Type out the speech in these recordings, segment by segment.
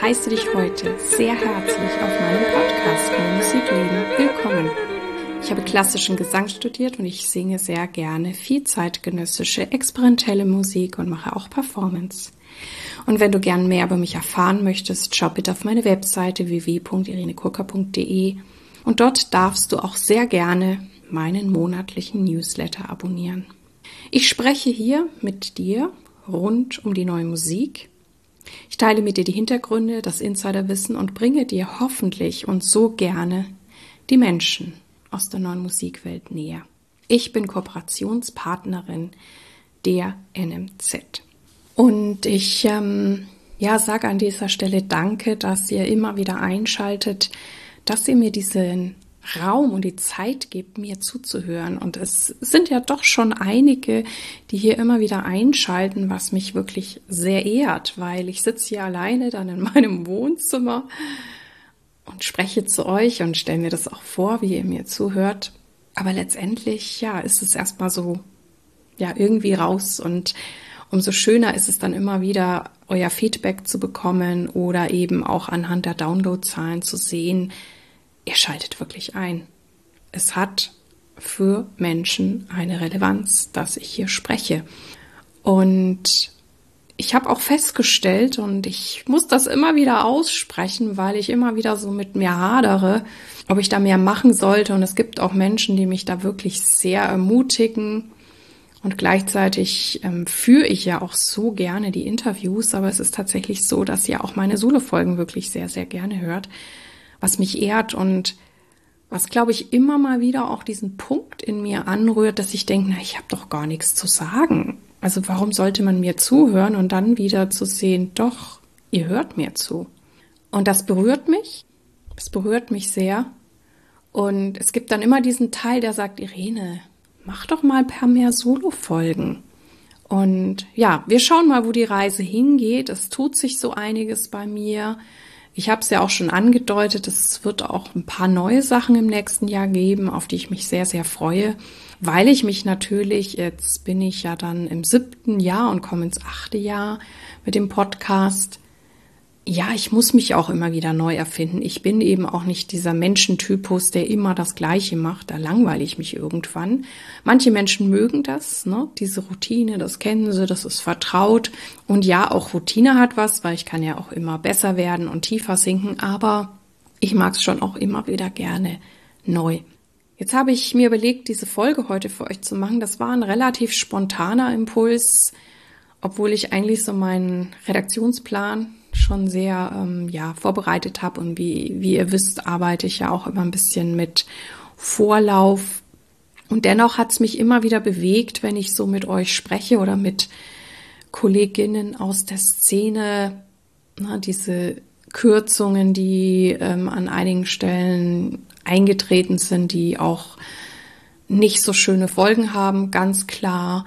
heiße dich heute sehr herzlich auf meinem Podcast Mein Musikleben willkommen. Ich habe klassischen Gesang studiert und ich singe sehr gerne viel zeitgenössische, experimentelle Musik und mache auch Performance. Und wenn du gern mehr über mich erfahren möchtest, schau bitte auf meine Webseite www.irenekurka.de und dort darfst du auch sehr gerne meinen monatlichen Newsletter abonnieren. Ich spreche hier mit dir rund um die neue Musik. Ich teile mit dir die Hintergründe, das Insiderwissen und bringe dir hoffentlich und so gerne die Menschen aus der neuen Musikwelt näher. Ich bin Kooperationspartnerin der NMZ. Und ich sage an dieser Stelle Danke, dass ihr immer wieder einschaltet, dass ihr mir diesen Raum und die Zeit gibt, mir zuzuhören. Und es sind ja doch schon einige, die hier immer wieder einschalten, was mich wirklich sehr ehrt, weil ich sitze hier alleine dann in meinem Wohnzimmer und spreche zu euch und stelle mir das auch vor, wie ihr mir zuhört. Aber letztendlich, ist es erstmal so, irgendwie raus. Und umso schöner ist es dann immer wieder, euer Feedback zu bekommen oder eben auch anhand der Downloadzahlen zu sehen, ihr schaltet wirklich ein. Es hat für Menschen eine Relevanz, dass ich hier spreche. Und ich habe auch festgestellt, und ich muss das immer wieder aussprechen, weil ich immer wieder so mit mir hadere, ob ich da mehr machen sollte. Und es gibt auch Menschen, die mich da wirklich sehr ermutigen. Und gleichzeitig führe ich ja auch so gerne die Interviews, aber es ist tatsächlich so, dass ihr auch meine Solo-Folgen wirklich sehr, sehr gerne hört, was mich ehrt und was, glaube ich, immer mal wieder auch diesen Punkt in mir anrührt, dass ich denke, ich habe doch gar nichts zu sagen. Also warum sollte man mir zuhören und dann wieder zu sehen, doch, ihr hört mir zu. Und das berührt mich sehr. Und es gibt dann immer diesen Teil, der sagt, Irene, mach doch mal ein paar mehr Solo-Folgen. Und wir schauen mal, wo die Reise hingeht. Es tut sich so einiges bei mir. Ich habe es ja auch schon angedeutet, es wird auch ein paar neue Sachen im nächsten Jahr geben, auf die ich mich sehr, sehr freue, weil ich mich natürlich, jetzt bin ich ja dann im 7. Jahr und komme ins 8. Jahr mit dem Podcast. Ja, ich muss mich auch immer wieder neu erfinden. Ich bin eben auch nicht dieser Menschentypus, der immer das Gleiche macht. Da langweile ich mich irgendwann. Manche Menschen mögen das, diese Routine, das kennen sie, das ist vertraut. Und ja, auch Routine hat was, weil ich kann ja auch immer besser werden und tiefer sinken. Aber ich mag es schon auch immer wieder gerne neu. Jetzt habe ich mir überlegt, diese Folge heute für euch zu machen. Das war ein relativ spontaner Impuls, obwohl ich eigentlich so meinen Redaktionsplan schon sehr vorbereitet habe und wie ihr wisst, arbeite ich ja auch immer ein bisschen mit Vorlauf und dennoch hat es mich immer wieder bewegt, wenn ich so mit euch spreche oder mit Kolleginnen aus der Szene, diese Kürzungen, die an einigen Stellen eingetreten sind, die auch nicht so schöne Folgen haben, ganz klar,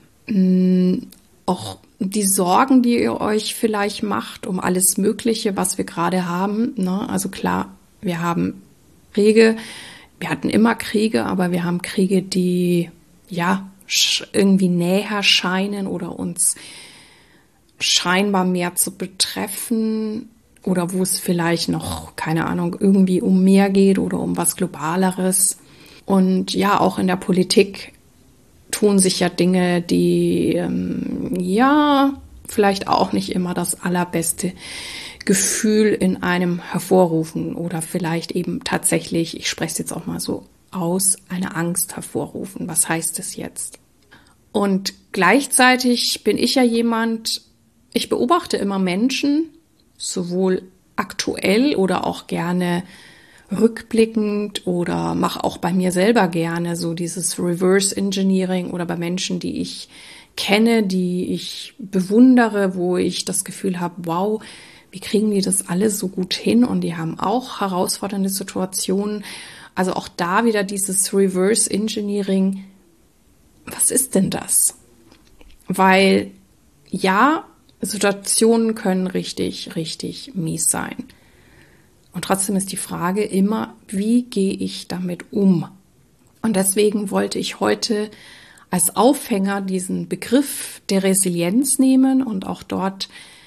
auch die Sorgen, die ihr euch vielleicht macht um alles Mögliche, was wir gerade haben. Also klar, wir haben Kriege, wir hatten immer Kriege, aber wir haben Kriege, die irgendwie näher scheinen oder uns scheinbar mehr zu betreffen oder wo es vielleicht noch, keine Ahnung, irgendwie um mehr geht oder um was Globaleres. Und auch in der Politik tun sich ja Dinge, die vielleicht auch nicht immer das allerbeste Gefühl in einem hervorrufen oder vielleicht eben tatsächlich, ich spreche es jetzt auch mal so aus, eine Angst hervorrufen. Was heißt es jetzt? Und gleichzeitig bin ich ja jemand, ich beobachte immer Menschen, sowohl aktuell oder auch gerne rückblickend oder mache auch bei mir selber gerne so dieses Reverse Engineering oder bei Menschen, die ich kenne, die ich bewundere, wo ich das Gefühl habe, wow, wie kriegen die das alle so gut hin und die haben auch herausfordernde Situationen. Also auch da wieder dieses Reverse Engineering. Was ist denn das? Weil Situationen können richtig, richtig mies sein. Und trotzdem ist die Frage immer, wie gehe ich damit um? Und deswegen wollte ich heute als Aufhänger diesen Begriff der Resilienz nehmen und auch dort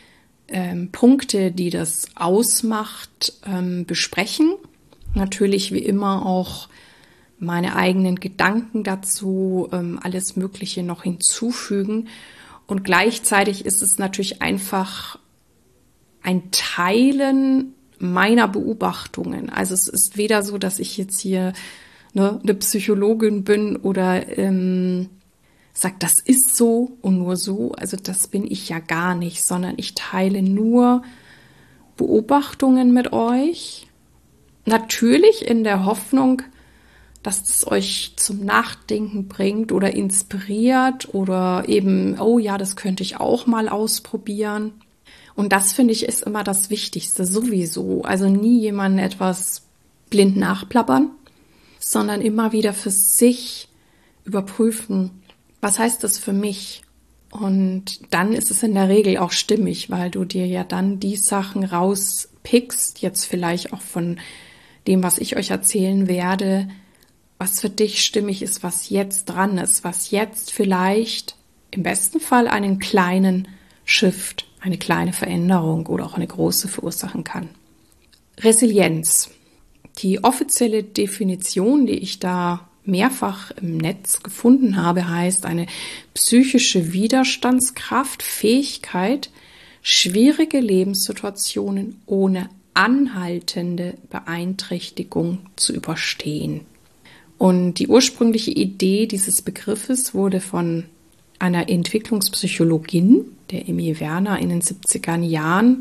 Punkte, die das ausmacht, besprechen. Natürlich wie immer auch meine eigenen Gedanken dazu, alles Mögliche noch hinzufügen. Und gleichzeitig ist es natürlich einfach ein Teilen meiner Beobachtungen. Also es ist weder so, dass ich jetzt hier eine Psychologin bin oder sage, das ist so und nur so. Also das bin ich ja gar nicht, sondern ich teile nur Beobachtungen mit euch. Natürlich in der Hoffnung, dass es euch zum Nachdenken bringt oder inspiriert oder eben, oh ja, das könnte ich auch mal ausprobieren. Und das, finde ich, ist immer das Wichtigste sowieso. Also nie jemanden etwas blind nachplappern, sondern immer wieder für sich überprüfen, was heißt das für mich? Und dann ist es in der Regel auch stimmig, weil du dir ja dann die Sachen rauspickst, jetzt vielleicht auch von dem, was ich euch erzählen werde, was für dich stimmig ist, was jetzt dran ist, was jetzt vielleicht im besten Fall einen kleinen Shift, eine kleine Veränderung oder auch eine große verursachen kann. Resilienz. Die offizielle Definition, die ich da mehrfach im Netz gefunden habe, heißt eine psychische Widerstandskraft, Fähigkeit, schwierige Lebenssituationen ohne anhaltende Beeinträchtigung zu überstehen. Und die ursprüngliche Idee dieses Begriffes wurde von einer Entwicklungspsychologin, der Emmy Werner, in den 70er Jahren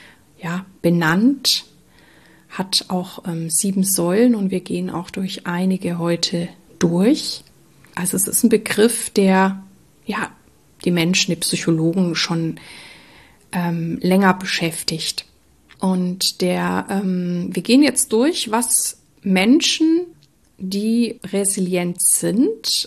benannt, hat auch 7 Säulen und wir gehen auch durch einige heute durch. Also es ist ein Begriff, der die Menschen, die Psychologen schon länger beschäftigt. Und wir gehen jetzt durch, was Menschen, die resilient sind,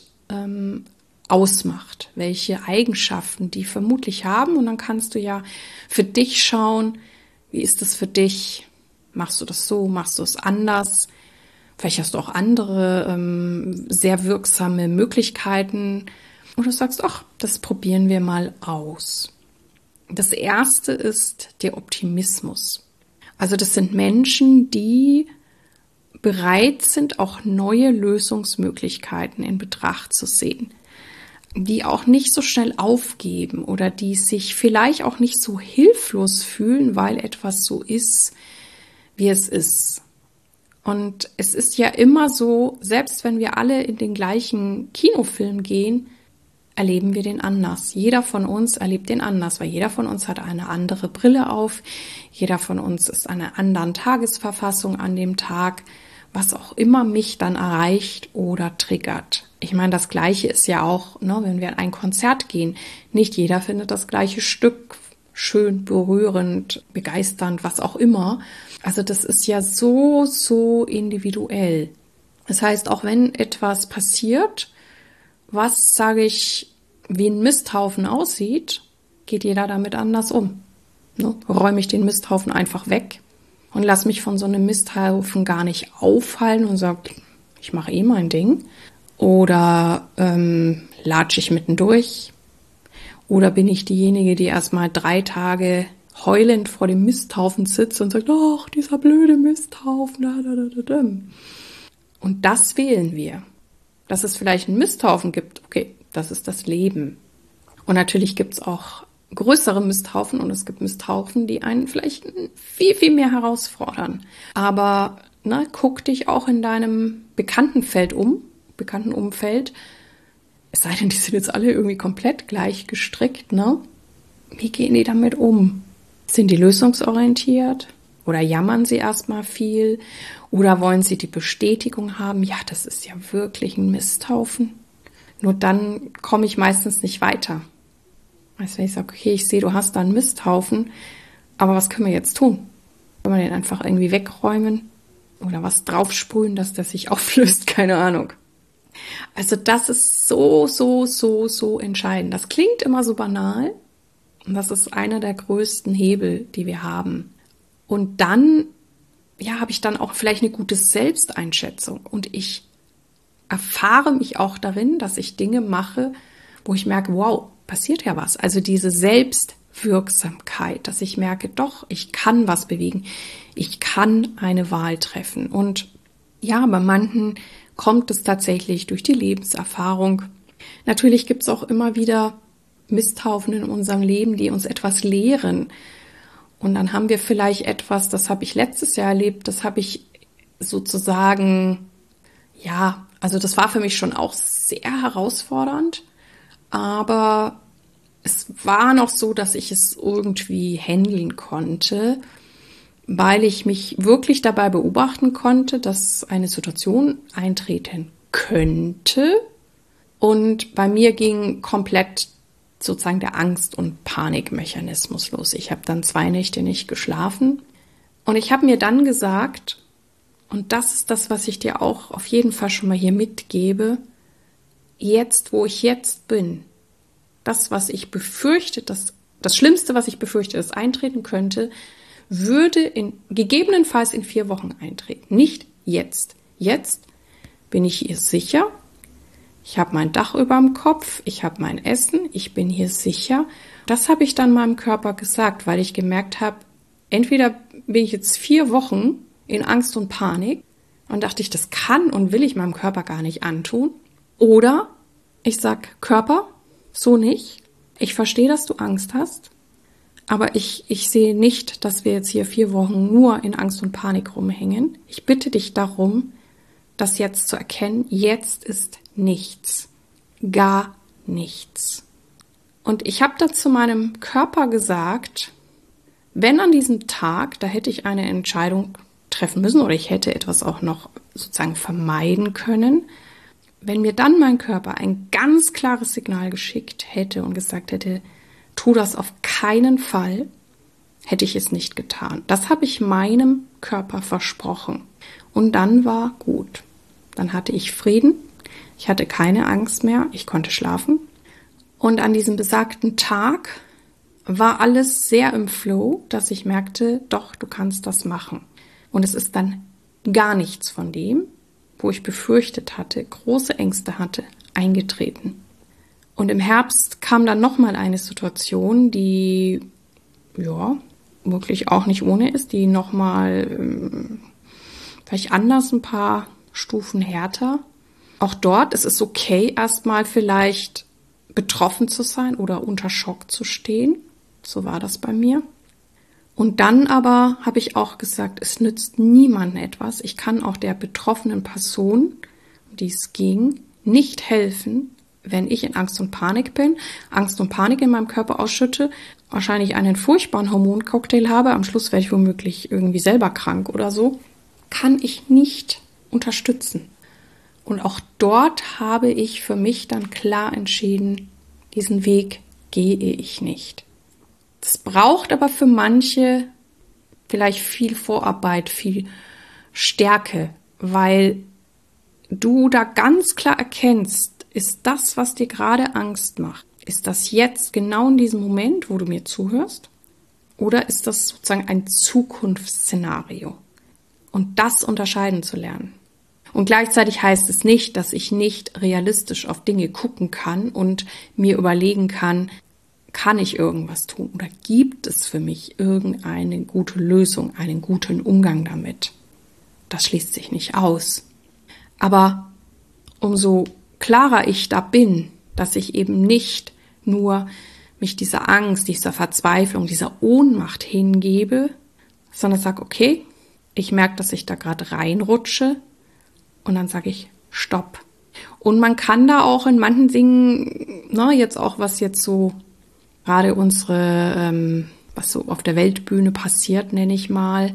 ausmacht, welche Eigenschaften die vermutlich haben. Und dann kannst du ja für dich schauen, wie ist das für dich? Machst du das so? Machst du es anders? Vielleicht hast du auch andere sehr wirksame Möglichkeiten. Oder du sagst, ach, das probieren wir mal aus. Das erste ist der Optimismus. Also das sind Menschen, die bereit sind, auch neue Lösungsmöglichkeiten in Betracht zu sehen, die auch nicht so schnell aufgeben oder die sich vielleicht auch nicht so hilflos fühlen, weil etwas so ist, wie es ist. Und es ist ja immer so, selbst wenn wir alle in den gleichen Kinofilm gehen, erleben wir den anders. Jeder von uns erlebt den anders, weil jeder von uns hat eine andere Brille auf, jeder von uns ist einer anderen Tagesverfassung an dem Tag, was auch immer mich dann erreicht oder triggert. Ich meine, das Gleiche ist ja auch, wenn wir in ein Konzert gehen. Nicht jeder findet das gleiche Stück schön, berührend, begeisternd, was auch immer. Also das ist ja so, so individuell. Das heißt, auch wenn etwas passiert, was, sage ich, wie ein Misthaufen aussieht, geht jeder damit anders um. Räume ich den Misthaufen einfach weg und lass mich von so einem Misthaufen gar nicht aufhalten und sage, ich mache mein Ding. Oder latsche ich mittendurch. Oder bin ich diejenige, die erstmal 3 Tage heulend vor dem Misthaufen sitzt und sagt, ach, dieser blöde Misthaufen. Und das wählen wir. Dass es vielleicht einen Misthaufen gibt, okay, das ist das Leben. Und natürlich gibt es auch größere Misthaufen und es gibt Misthaufen, die einen vielleicht viel, viel mehr herausfordern. Aber guck dich auch in deinem Bekanntenumfeld, es sei denn, die sind jetzt alle irgendwie komplett gleich gestrickt, Wie gehen die damit um? Sind die lösungsorientiert? Oder jammern sie erstmal viel? Oder wollen sie die Bestätigung haben? Ja, das ist ja wirklich ein Misthaufen. Nur dann komme ich meistens nicht weiter. Also wenn ich sage, okay, ich sehe, du hast da einen Misthaufen, aber was können wir jetzt tun? Können wir den einfach irgendwie wegräumen? Oder was draufsprühen, dass der sich auflöst? Keine Ahnung. Also das ist so, so, so, so entscheidend. Das klingt immer so banal. Und das ist einer der größten Hebel, die wir haben. Und dann, habe ich dann auch vielleicht eine gute Selbsteinschätzung. Und ich erfahre mich auch darin, dass ich Dinge mache, wo ich merke, wow, passiert ja was. Also diese Wirksamkeit, dass ich merke, doch, ich kann was bewegen, ich kann eine Wahl treffen. Und ja, bei manchen kommt es tatsächlich durch die Lebenserfahrung. Natürlich gibt es auch immer wieder Misthaufen in unserem Leben, die uns etwas lehren. Und dann haben wir vielleicht etwas, das habe ich letztes Jahr erlebt, das habe ich sozusagen, ja, also das war für mich schon auch sehr herausfordernd, aber es war noch so, dass ich es irgendwie handeln konnte, weil ich mich wirklich dabei beobachten konnte, dass eine Situation eintreten könnte. Und bei mir ging komplett sozusagen der Angst- und Panikmechanismus los. Ich habe dann 2 Nächte nicht geschlafen. Und ich habe mir dann gesagt, und das ist das, was ich dir auch auf jeden Fall schon mal hier mitgebe, jetzt, wo ich jetzt bin, das, was ich befürchte, das Schlimmste, was ich befürchte, das eintreten könnte, würde gegebenenfalls in 4 Wochen eintreten. Nicht jetzt. Jetzt bin ich hier sicher. Ich habe mein Dach über dem Kopf, ich habe mein Essen, ich bin hier sicher. Das habe ich dann meinem Körper gesagt, weil ich gemerkt habe, entweder bin ich jetzt 4 Wochen in Angst und Panik und dachte ich, das kann und will ich meinem Körper gar nicht antun. Oder ich sag, Körper, so nicht. Ich verstehe, dass du Angst hast, aber ich sehe nicht, dass wir jetzt hier 4 Wochen nur in Angst und Panik rumhängen. Ich bitte dich darum, das jetzt zu erkennen. Jetzt ist nichts. Gar nichts. Und ich habe da zu meinem Körper gesagt, wenn an diesem Tag, da hätte ich eine Entscheidung treffen müssen oder ich hätte etwas auch noch sozusagen vermeiden können, wenn mir dann mein Körper ein ganz klares Signal geschickt hätte und gesagt hätte, tu das auf keinen Fall, hätte ich es nicht getan. Das habe ich meinem Körper versprochen. Und dann war gut. Dann hatte ich Frieden, ich hatte keine Angst mehr, ich konnte schlafen. Und an diesem besagten Tag war alles sehr im Flow, dass ich merkte, doch, du kannst das machen. Und es ist dann gar nichts von dem, wo ich befürchtet hatte, große Ängste hatte, eingetreten. Und im Herbst kam dann nochmal eine Situation, die ja wirklich auch nicht ohne ist, die nochmal vielleicht anders, ein paar Stufen härter. Auch dort ist es okay, erstmal vielleicht betroffen zu sein oder unter Schock zu stehen. So war das bei mir. Und dann aber habe ich auch gesagt, es nützt niemandem etwas. Ich kann auch der betroffenen Person, um die es ging, nicht helfen, wenn ich in Angst und Panik bin, Angst und Panik in meinem Körper ausschütte, wahrscheinlich einen furchtbaren Hormoncocktail habe, am Schluss werde ich womöglich irgendwie selber krank oder so, kann ich nicht unterstützen. Und auch dort habe ich für mich dann klar entschieden, diesen Weg gehe ich nicht. Das braucht aber für manche vielleicht viel Vorarbeit, viel Stärke, weil du da ganz klar erkennst, ist das, was dir gerade Angst macht, ist das jetzt genau in diesem Moment, wo du mir zuhörst, oder ist das sozusagen ein Zukunftsszenario? Und das unterscheiden zu lernen. Und gleichzeitig heißt es nicht, dass ich nicht realistisch auf Dinge gucken kann und mir überlegen kann ich irgendwas tun oder gibt es für mich irgendeine gute Lösung, einen guten Umgang damit? Das schließt sich nicht aus. Aber umso klarer ich da bin, dass ich eben nicht nur mich dieser Angst, dieser Verzweiflung, dieser Ohnmacht hingebe, sondern sage, okay, ich merke, dass ich da gerade reinrutsche und dann sage ich, stopp. Und man kann da auch in manchen Dingen, jetzt auch was jetzt so gerade unsere, was so auf der Weltbühne passiert, nenne ich mal.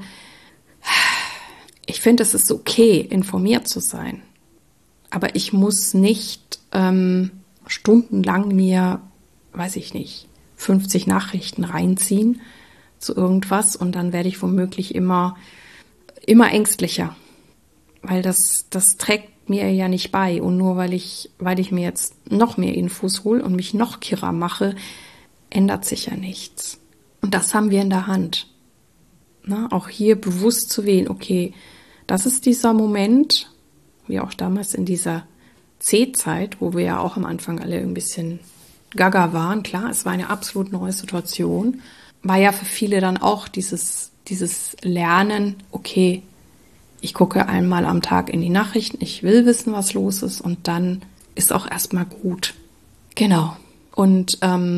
Ich finde, es ist okay, informiert zu sein. Aber ich muss nicht stundenlang mir, weiß ich nicht, 50 Nachrichten reinziehen zu irgendwas und dann werde ich womöglich immer ängstlicher. Weil das trägt mir ja nicht bei. Und nur weil ich mir jetzt noch mehr Infos hole und mich noch kirrer mache, ändert sich ja nichts. Und das haben wir in der Hand. Auch hier bewusst zu wählen, okay, das ist dieser Moment, wie auch damals in dieser C-Zeit, wo wir ja auch am Anfang alle ein bisschen gaga waren. Klar, es war eine absolut neue Situation. War ja für viele dann auch dieses Lernen, okay, ich gucke einmal am Tag in die Nachrichten, ich will wissen, was los ist und dann ist auch erstmal gut. Genau. Und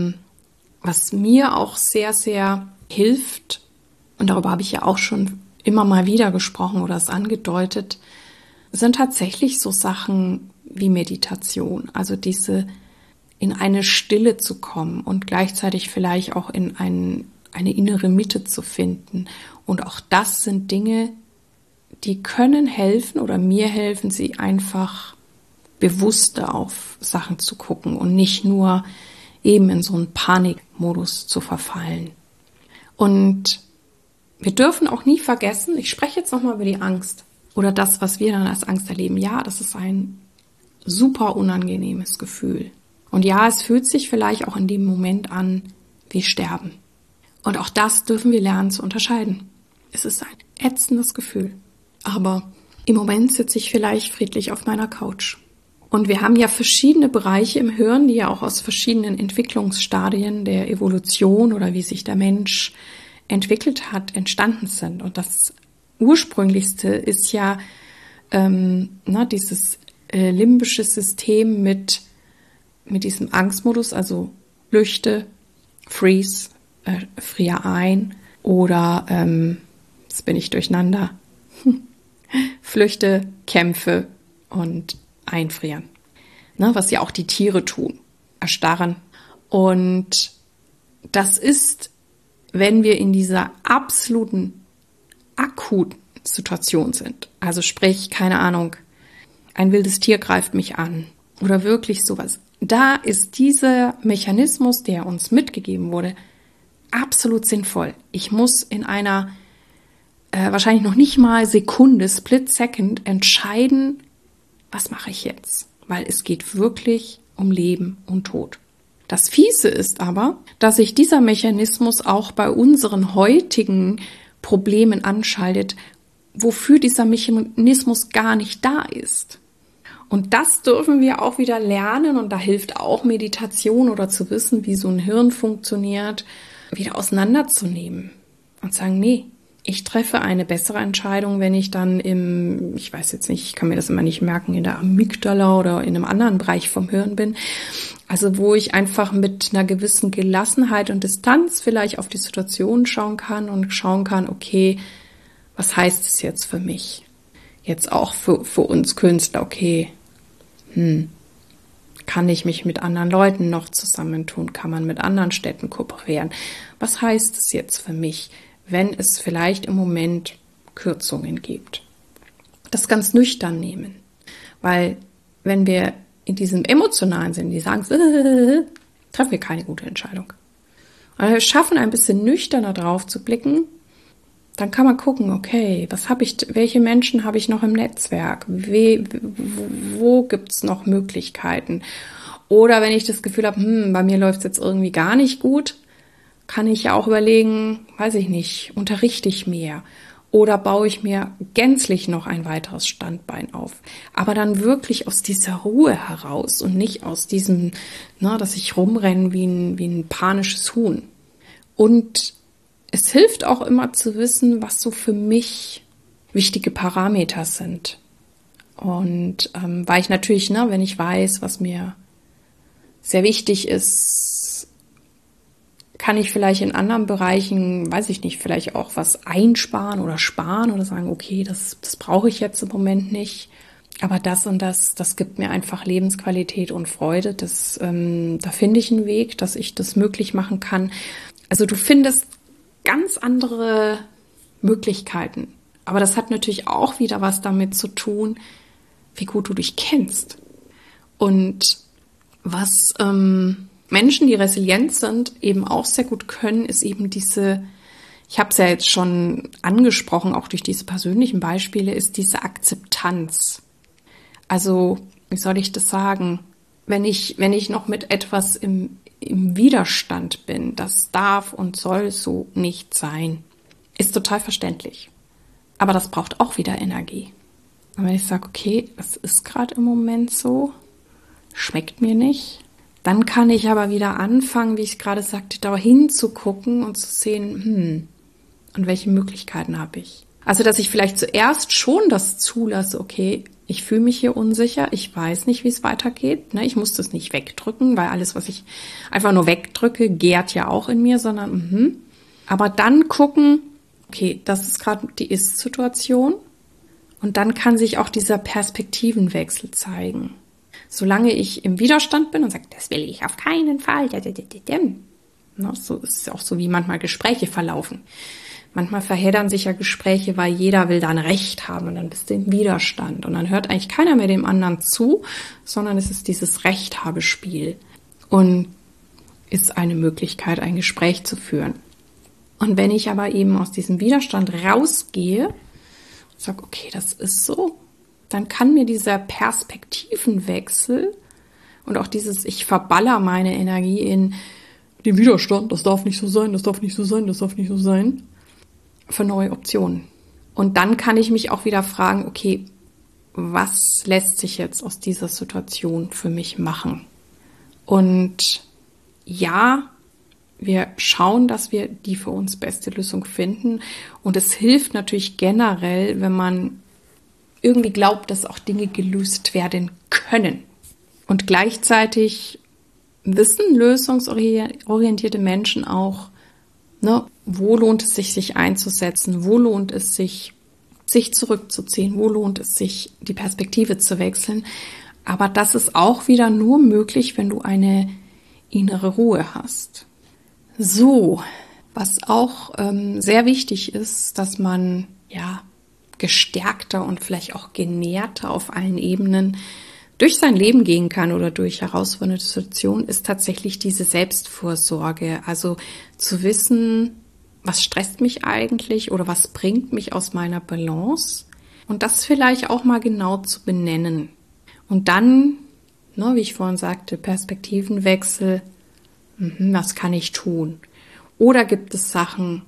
was mir auch sehr, sehr hilft, und darüber habe ich ja auch schon immer mal wieder gesprochen oder es angedeutet, sind tatsächlich so Sachen wie Meditation. Also in eine Stille zu kommen und gleichzeitig vielleicht auch in eine innere Mitte zu finden. Und auch das sind Dinge, die können helfen oder mir helfen, sie einfach bewusster auf Sachen zu gucken und nicht nur eben in so einen Panikmodus zu verfallen. Und wir dürfen auch nie vergessen, ich spreche jetzt nochmal über die Angst oder das, was wir dann als Angst erleben. Ja, das ist ein super unangenehmes Gefühl. Und ja, es fühlt sich vielleicht auch in dem Moment an wie Sterben. Und auch das dürfen wir lernen zu unterscheiden. Es ist ein ätzendes Gefühl. Aber im Moment sitze ich vielleicht friedlich auf meiner Couch. Und wir haben ja verschiedene Bereiche im Hirn, die ja auch aus verschiedenen Entwicklungsstadien der Evolution oder wie sich der Mensch entwickelt hat, entstanden sind. Und das Ursprünglichste ist ja dieses limbische System mit diesem Angstmodus, also flüchte, freeze, friere ein oder, jetzt bin ich durcheinander, flüchte, kämpfe und einfrieren. Was ja auch die Tiere tun, erstarren. Und das ist, wenn wir in dieser absoluten, akuten Situation sind. Also sprich, keine Ahnung, ein wildes Tier greift mich an oder wirklich sowas. Da ist dieser Mechanismus, der uns mitgegeben wurde, absolut sinnvoll. Ich muss in einer wahrscheinlich noch nicht mal Sekunde, Split Second entscheiden, was mache ich jetzt? Weil es geht wirklich um Leben und Tod. Das Fiese ist aber, dass sich dieser Mechanismus auch bei unseren heutigen Problemen anschaltet, wofür dieser Mechanismus gar nicht da ist. Und das dürfen wir auch wieder lernen und da hilft auch Meditation oder zu wissen, wie so ein Hirn funktioniert, wieder auseinanderzunehmen und sagen, nee, ich treffe eine bessere Entscheidung, wenn ich dann ich weiß jetzt nicht, ich kann mir das immer nicht merken, in der Amygdala oder in einem anderen Bereich vom Hirn bin. Also wo ich einfach mit einer gewissen Gelassenheit und Distanz vielleicht auf die Situation schauen kann und schauen kann, okay, was heißt es jetzt für mich? Jetzt auch für uns Künstler, okay, kann ich mich mit anderen Leuten noch zusammentun? Kann man mit anderen Städten kooperieren? Was heißt es jetzt für mich, wenn es vielleicht im Moment Kürzungen gibt? Das ganz nüchtern nehmen. Weil wenn wir in diesem emotionalen Sinn, die sagen, treffen wir keine gute Entscheidung. Und wir schaffen ein bisschen nüchterner drauf zu blicken, dann kann man gucken, okay, welche Menschen habe ich noch im Netzwerk? Wo gibt es noch Möglichkeiten? Oder wenn ich das Gefühl habe, bei mir läuft es jetzt irgendwie gar nicht gut, kann ich ja auch überlegen, weiß ich nicht, unterrichte ich mehr oder baue ich mir gänzlich noch ein weiteres Standbein auf. Aber dann wirklich aus dieser Ruhe heraus und nicht aus diesem, dass ich rumrenne wie ein panisches Huhn. Und es hilft auch immer zu wissen, was so für mich wichtige Parameter sind. Und weil ich natürlich, wenn ich weiß, was mir sehr wichtig ist, kann ich vielleicht in anderen Bereichen, weiß ich nicht, vielleicht auch was einsparen oder sparen oder sagen, okay, das brauche ich jetzt im Moment nicht. Aber das und das gibt mir einfach Lebensqualität und Freude. Da finde ich einen Weg, dass ich das möglich machen kann. Also du findest ganz andere Möglichkeiten. Aber das hat natürlich auch wieder was damit zu tun, wie gut du dich kennst. Und was Menschen, die resilient sind, eben auch sehr gut können, ist eben ich habe es ja jetzt schon angesprochen, auch durch diese persönlichen Beispiele, ist diese Akzeptanz. Also, wie soll ich das sagen? Wenn ich noch mit etwas im Widerstand bin, das darf und soll so nicht sein, ist total verständlich. Aber das braucht auch wieder Energie. Und wenn ich sage, okay, das ist gerade im Moment so, schmeckt mir nicht, Dann kann ich aber wieder anfangen, wie ich gerade sagte, da hinzugucken und zu sehen, und welche Möglichkeiten habe ich. Also, dass ich vielleicht zuerst schon das zulasse, okay, ich fühle mich hier unsicher, ich weiß nicht, wie es weitergeht. Ne? Ich muss das nicht wegdrücken, weil alles, was ich einfach nur wegdrücke, gärt ja auch in mir, sondern aber dann gucken, okay, das ist gerade die Ist-Situation und dann kann sich auch dieser Perspektivenwechsel zeigen. Solange ich im Widerstand bin und sage, das will ich auf keinen Fall, so ist es auch so, wie manchmal Gespräche verlaufen. Manchmal verheddern sich ja Gespräche, weil jeder will dann Recht haben und dann bist du im Widerstand. Und dann hört eigentlich keiner mehr dem anderen zu, sondern es ist dieses Rechthabespiel und ist eine Möglichkeit, ein Gespräch zu führen. Und wenn ich aber eben aus diesem Widerstand rausgehe und sage, okay, das ist so, dann kann mir dieser Perspektivenwechsel und auch dieses, ich verballer meine Energie in den Widerstand, das darf nicht so sein, das darf nicht so sein, das darf nicht so sein, für neue Optionen. Und dann kann ich mich auch wieder fragen, okay, was lässt sich jetzt aus dieser Situation für mich machen? Und ja, wir schauen, dass wir die für uns beste Lösung finden. Und es hilft natürlich generell, wenn man irgendwie glaubt, dass auch Dinge gelöst werden können. Und gleichzeitig wissen lösungsorientierte Menschen auch, wo lohnt es sich, sich einzusetzen, wo lohnt es sich zurückzuziehen, wo lohnt es sich, die Perspektive zu wechseln. Aber das ist auch wieder nur möglich, wenn du eine innere Ruhe hast. So, was auch sehr wichtig ist, dass man gestärkter und vielleicht auch genährter auf allen Ebenen durch sein Leben gehen kann oder durch herausfordernde Situationen, ist tatsächlich diese Selbstfürsorge. Also zu wissen, was stresst mich eigentlich oder was bringt mich aus meiner Balance und das vielleicht auch mal genau zu benennen. Und dann, wie ich vorhin sagte, Perspektivenwechsel, was kann ich tun? Oder gibt es Sachen,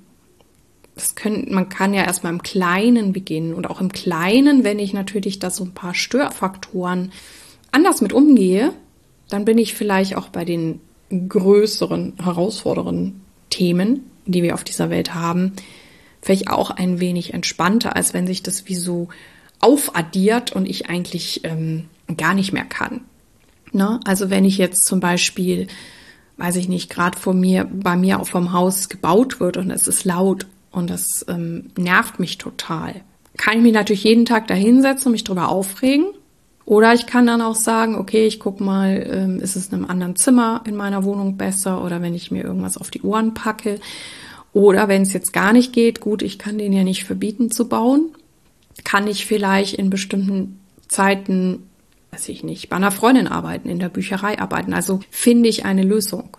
man kann ja erstmal im Kleinen beginnen und auch im Kleinen, wenn ich natürlich da so ein paar Störfaktoren anders mit umgehe, dann bin ich vielleicht auch bei den größeren, herausfordernden Themen, die wir auf dieser Welt haben, vielleicht auch ein wenig entspannter, als wenn sich das wie so aufaddiert und ich eigentlich gar nicht mehr kann. Also wenn ich jetzt zum Beispiel, weiß ich nicht, gerade bei mir auf dem Haus gebaut wird und es ist laut und das nervt mich total, kann ich mich natürlich jeden Tag da hinsetzen und mich drüber aufregen. Oder ich kann dann auch sagen, okay, ich gucke mal, ist es in einem anderen Zimmer in meiner Wohnung besser oder wenn ich mir irgendwas auf die Ohren packe. Oder wenn es jetzt gar nicht geht, gut, ich kann denen ja nicht verbieten zu bauen, kann ich vielleicht in bestimmten Zeiten, weiß ich nicht, bei einer Freundin arbeiten, in der Bücherei arbeiten. Also finde ich eine Lösung.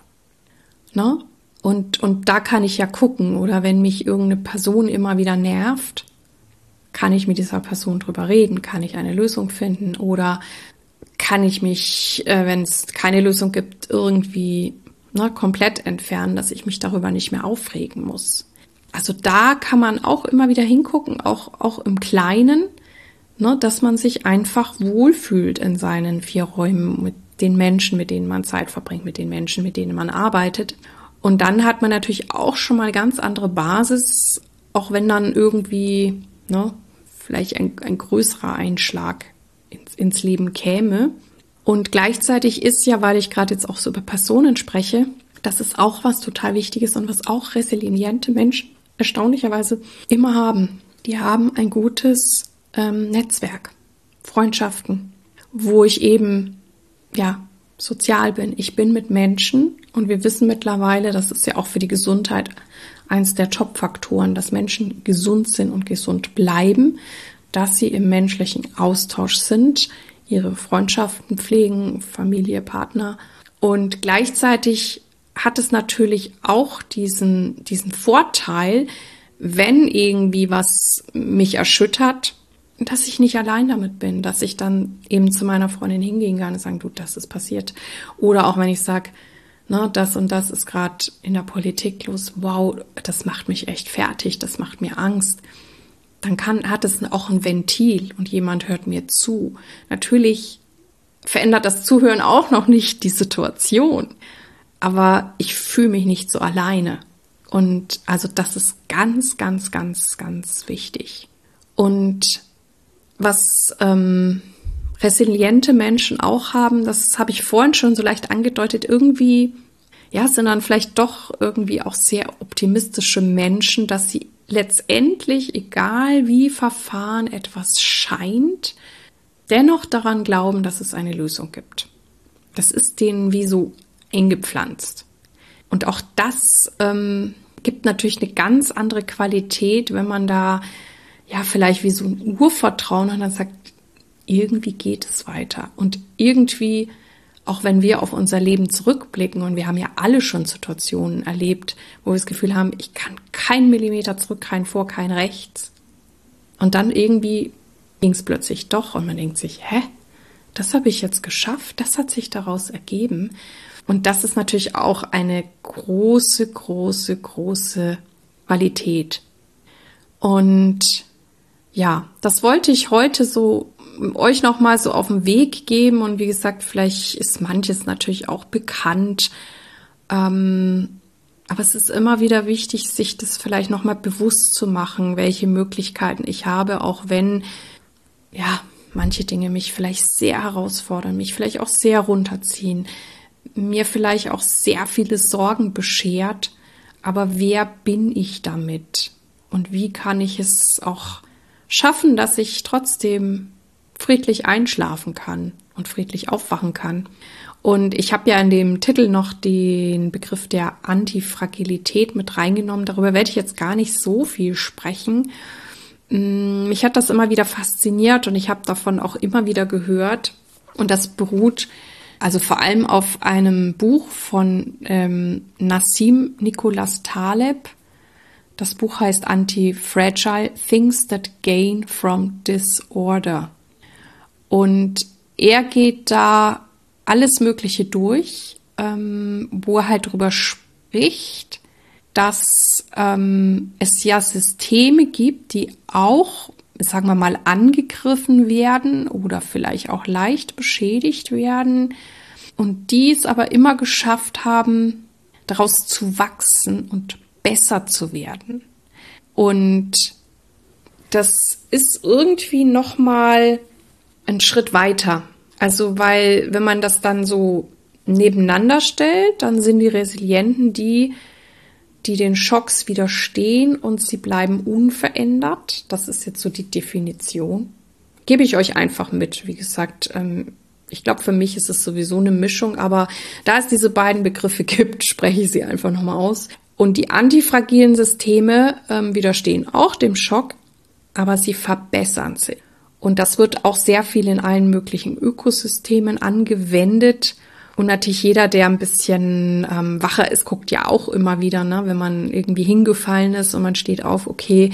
Und da kann ich ja gucken. Oder wenn mich irgendeine Person immer wieder nervt, kann ich mit dieser Person drüber reden? Kann ich eine Lösung finden? Oder kann ich mich, wenn es keine Lösung gibt, irgendwie komplett entfernen, dass ich mich darüber nicht mehr aufregen muss? Also da kann man auch immer wieder hingucken, auch im Kleinen, dass man sich einfach wohlfühlt in seinen 4 Räumen mit den Menschen, mit denen man Zeit verbringt, mit den Menschen, mit denen man arbeitet. Und dann hat man natürlich auch schon mal ganz andere Basis, auch wenn dann irgendwie vielleicht ein größerer Einschlag ins Leben käme. Und gleichzeitig ist ja, weil ich gerade jetzt auch so über Personen spreche, das ist auch was total Wichtiges und was auch resiliente Menschen erstaunlicherweise immer haben. Die haben ein gutes Netzwerk, Freundschaften, wo ich eben sozial bin. Ich bin mit Menschen und wir wissen mittlerweile, das ist ja auch für die Gesundheit eins der Top-Faktoren, dass Menschen gesund sind und gesund bleiben, dass sie im menschlichen Austausch sind, ihre Freundschaften pflegen, Familie, Partner. Und gleichzeitig hat es natürlich auch diesen Vorteil, wenn irgendwie was mich erschüttert, dass ich nicht allein damit bin, dass ich dann eben zu meiner Freundin hingehen kann und sagen, du, das ist passiert. Oder auch wenn ich sage, das und das ist gerade in der Politik los, wow, das macht mich echt fertig, das macht mir Angst. Dann hat es auch ein Ventil und jemand hört mir zu. Natürlich verändert das Zuhören auch noch nicht die Situation. Aber ich fühle mich nicht so alleine. Und also das ist ganz, ganz, ganz, ganz wichtig. Und was resiliente Menschen auch haben, das habe ich vorhin schon so leicht angedeutet, irgendwie, ja, sind dann vielleicht doch irgendwie auch sehr optimistische Menschen, dass sie letztendlich, egal wie verfahren etwas scheint, dennoch daran glauben, dass es eine Lösung gibt. Das ist denen wie so eingepflanzt. Und auch das gibt natürlich eine ganz andere Qualität, wenn man da ja vielleicht wie so ein Urvertrauen hat und dann sagt, irgendwie geht es weiter. Und irgendwie, auch wenn wir auf unser Leben zurückblicken, und wir haben ja alle schon Situationen erlebt, wo wir das Gefühl haben, ich kann keinen Millimeter zurück, kein vor, kein rechts. Und dann irgendwie ging es plötzlich doch und man denkt sich, das habe ich jetzt geschafft, das hat sich daraus ergeben. Und das ist natürlich auch eine große, große, große Qualität. Und ja, das wollte ich heute so euch nochmal so auf den Weg geben. Und wie gesagt, vielleicht ist manches natürlich auch bekannt. Aber es ist immer wieder wichtig, sich das vielleicht nochmal bewusst zu machen, welche Möglichkeiten ich habe, auch wenn, ja, manche Dinge mich vielleicht sehr herausfordern, mich vielleicht auch sehr runterziehen, mir vielleicht auch sehr viele Sorgen beschert. Aber wer bin ich damit? Und wie kann ich es auch schaffen, dass ich trotzdem friedlich einschlafen kann und friedlich aufwachen kann? Und ich habe ja in dem Titel noch den Begriff der Antifragilität mit reingenommen. Darüber werde ich jetzt gar nicht so viel sprechen. Mich hat das immer wieder fasziniert und ich habe davon auch immer wieder gehört. Und das beruht also vor allem auf einem Buch von Nassim Nicholas Taleb. Das Buch heißt Anti-Fragile: Things That Gain from Disorder. Und er geht da alles Mögliche durch, wo er halt drüber spricht, dass es ja Systeme gibt, die auch, sagen wir mal, angegriffen werden oder vielleicht auch leicht beschädigt werden und die es aber immer geschafft haben, daraus zu wachsen und besser zu werden. Und das ist irgendwie nochmal ein Schritt weiter. Also, weil wenn man das dann so nebeneinander stellt, dann sind die Resilienten die den Schocks widerstehen und sie bleiben unverändert. Das ist jetzt so die Definition. Gebe ich euch einfach mit. Wie gesagt, ich glaube, für mich ist es sowieso eine Mischung, aber da es diese beiden Begriffe gibt, spreche ich sie einfach nochmal aus. Und die antifragilen Systeme widerstehen auch dem Schock, aber sie verbessern sich. Und das wird auch sehr viel in allen möglichen Ökosystemen angewendet. Und natürlich jeder, der ein bisschen wacher ist, guckt ja auch immer wieder, ne, wenn man irgendwie hingefallen ist und man steht auf, okay,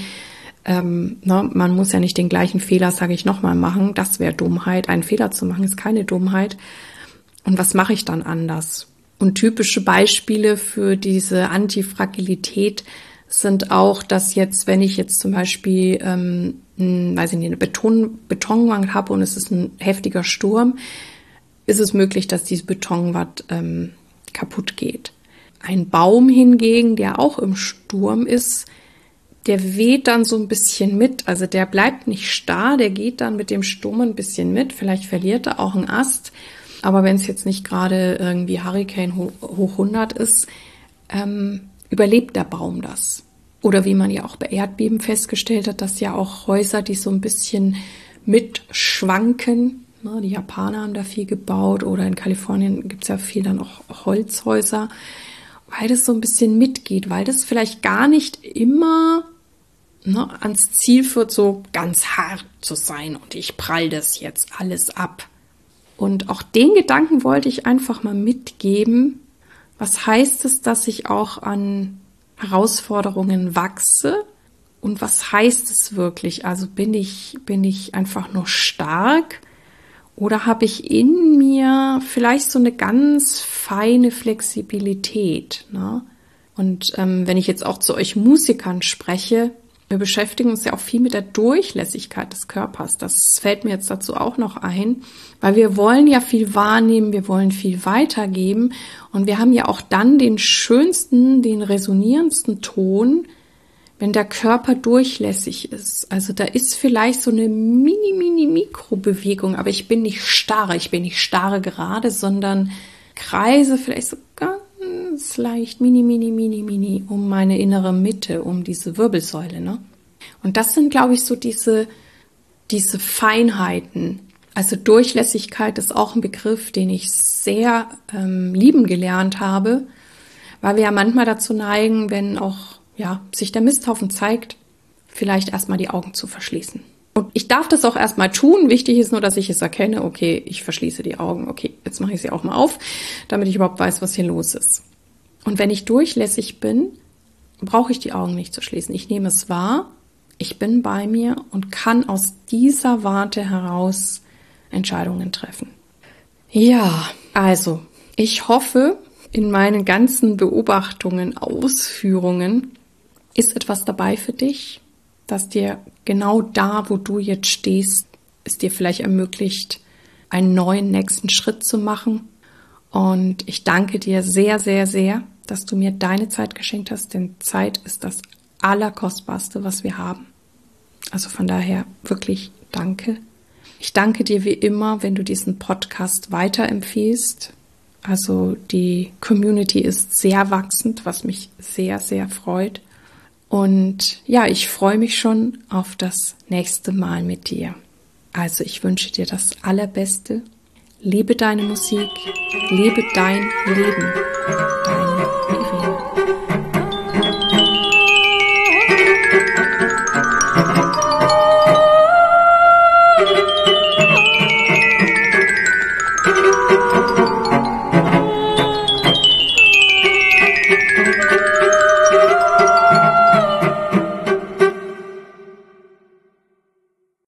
man muss ja nicht den gleichen Fehler, sage ich nochmal, machen. Das wäre Dummheit. Einen Fehler zu machen ist keine Dummheit. Und was mache ich dann anders? Und typische Beispiele für diese Antifragilität sind auch, dass jetzt, wenn ich jetzt zum Beispiel, weiß ich nicht, eine Betonwand habe und es ist ein heftiger Sturm, ist es möglich, dass diese Betonwand kaputt geht. Ein Baum hingegen, der auch im Sturm ist, der weht dann so ein bisschen mit. Also der bleibt nicht starr, der geht dann mit dem Sturm ein bisschen mit. Vielleicht verliert er auch einen Ast. Aber wenn es jetzt nicht gerade irgendwie Hurricane hoch 100 ist, überlebt der Baum das. Oder wie man ja auch bei Erdbeben festgestellt hat, dass ja auch Häuser, die so ein bisschen mitschwanken, ne, die Japaner haben da viel gebaut oder in Kalifornien gibt es ja viel dann auch Holzhäuser, weil das so ein bisschen mitgeht, weil das vielleicht gar nicht immer ans Ziel führt, so ganz hart zu sein und ich prall das jetzt alles ab. Und auch den Gedanken wollte ich einfach mal mitgeben. Was heißt es, dass ich auch an Herausforderungen wachse? Und was heißt es wirklich? Also bin ich einfach nur stark oder habe ich in mir vielleicht so eine ganz feine Flexibilität, ne? Und wenn ich jetzt auch zu euch Musikern spreche, Wir beschäftigen uns ja auch viel mit der Durchlässigkeit des Körpers. Das fällt mir jetzt dazu auch noch ein, weil wir wollen ja viel wahrnehmen, wir wollen viel weitergeben und wir haben ja auch dann den schönsten, den resonierendsten Ton, wenn der Körper durchlässig ist. Also da ist vielleicht so eine Mikrobewegung, aber ich bin nicht starre gerade, sondern kreise vielleicht so ganz leicht mini um meine innere Mitte, um diese Wirbelsäule, ne? Und das sind, glaube ich, so diese Feinheiten. Also Durchlässigkeit ist auch ein Begriff, den ich sehr lieben gelernt habe, weil wir ja manchmal dazu neigen, wenn auch sich der Misthaufen zeigt, vielleicht erstmal die Augen zu verschließen. Und ich darf das auch erstmal tun. Wichtig ist nur, dass ich es erkenne, okay, ich verschließe die Augen. Okay, jetzt mache ich sie auch mal auf, damit ich überhaupt weiß, was hier los ist. Und wenn ich durchlässig bin, brauche ich die Augen nicht zu schließen. Ich nehme es wahr, ich bin bei mir und kann aus dieser Warte heraus Entscheidungen treffen. Ja, also, ich hoffe, in meinen ganzen Beobachtungen, Ausführungen ist etwas dabei für dich, das dir genau da, wo du jetzt stehst, es dir vielleicht ermöglicht, einen neuen nächsten Schritt zu machen. Und ich danke dir sehr, sehr, sehr, dass du mir deine Zeit geschenkt hast, denn Zeit ist das Allerkostbarste, was wir haben. Also von daher wirklich danke. Ich danke dir wie immer, wenn du diesen Podcast weiterempfiehlst. Also die Community ist sehr wachsend, was mich sehr, sehr freut. Und ja, ich freue mich schon auf das nächste Mal mit dir. Also ich wünsche dir das Allerbeste. Liebe deine Musik, lebe dein Leben. Deine Irene.